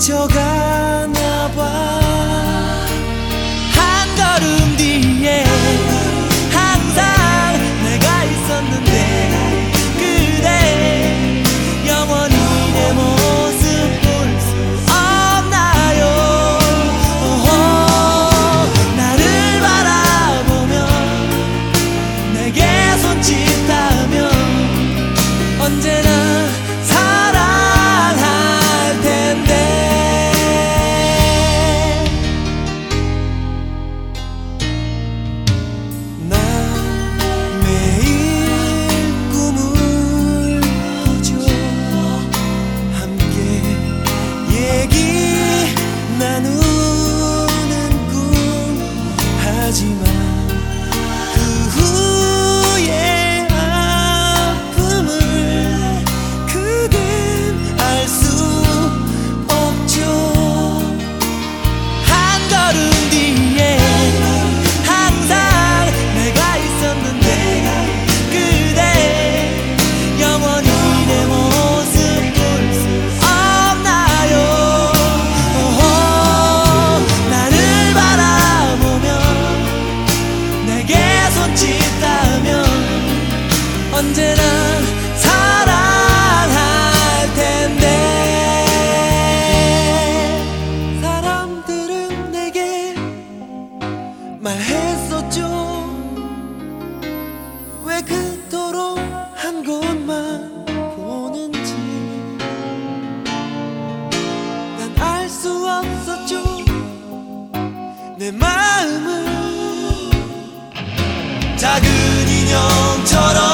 스쳐가나 봐. 한 걸음 뒤에 항상 내가 있었는데 그대 영원히 내 모습 볼 수 없나요? 나를 바라보며 내게 손짓하며 언제나 사랑할 텐데. 나 매일 꿈을 꾸죠. 함께 얘기 나누는 꿈. 하지만 그 후에 아픔을 그댄 알 수 없죠. 한 걸음 뒤에 항상 내가 있었는데 그대 영원히 내 모습 볼 수 없나요? 나를 바라보며 내게 손짓하며 언제나 사랑할 텐데. 사람들은 내게 말했었죠. 왜 그토록 한 곳만 보는지. 난 알 수 없었죠. 내 마음을 작은 인형처럼